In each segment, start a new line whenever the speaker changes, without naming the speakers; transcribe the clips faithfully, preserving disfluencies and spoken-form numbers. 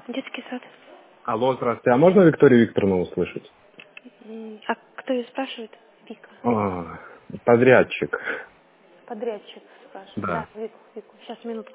Детский сад.
Алло, здравствуйте. А можно Викторию Викторовну услышать?
М, А кто ее спрашивает? Вика.
А, подрядчик.
Подрядчик спрашивает.
Да.
Да, Вику, Вику. Сейчас, минутку.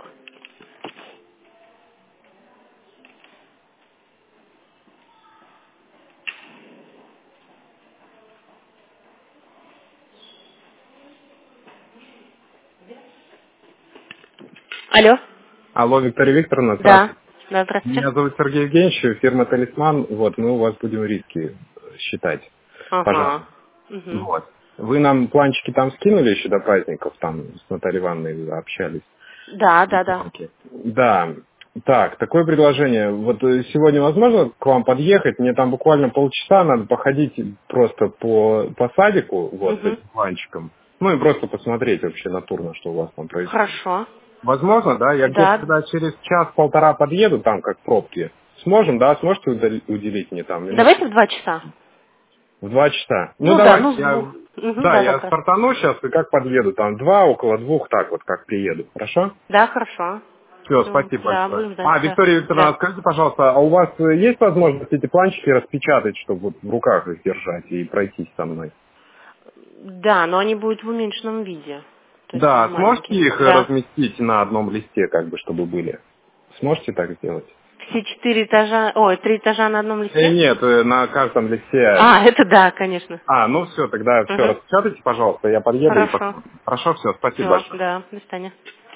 Алло.
Алло, Виктория Викторовна,
Да.
здравствуйте.
Да, здравствуйте.
Меня зовут Сергей Евгеньевич, фирма Талисман. Вот, мы у вас будем риски считать.
Ага.
Пожалуйста.
Угу.
Вот. Вы нам планчики там скинули еще до праздников, там с Натальей Ивановной общались.
Да, да, да.
Рекламки. Да. Так, такое предложение. Вот э, сегодня возможно к вам подъехать? Мне там буквально полчаса надо походить просто по, по садику, вот, с
Угу.
этим планчиком. Ну и просто посмотреть вообще натурно, что у вас там происходит.
Хорошо.
Возможно, да? Я где-то
Да.
когда через час-полтора подъеду, там как пробки. Сможем, да? Сможете удали- уделить мне там минут
Давайте в два часа.
в два часа? Ну
Ну да, ну
давайте,
с
я...
двух. Угу,
Да,
да,
я
как раз.
стартану сейчас, и как подъеду, там два, около двух, так вот, как приеду. Хорошо?
Да, хорошо.
Все,
Все,
спасибо
да,
большое.
будем ждать,
А,
да.
Виктория Викторовна,
Да.
скажите, пожалуйста, а у вас э, есть возможность эти планчики распечатать, чтобы вот в руках их держать и пройтись со мной?
Да, но они будут в уменьшенном виде. То есть
Да,
они
сможете
маленькие.
их э,
Да.
разместить на одном листе, как бы, чтобы были? Сможете так сделать?
Все четыре этажа, ой, три этажа на одном
Э,
листе?
нет, э, на каждом листе.
А, это да, конечно.
А, ну все, тогда все
Угу.
распечатайте, пожалуйста, я подъеду и
Хорошо.
посмотрим. Хорошо, все, спасибо
Все,
большое.
да, до свидания.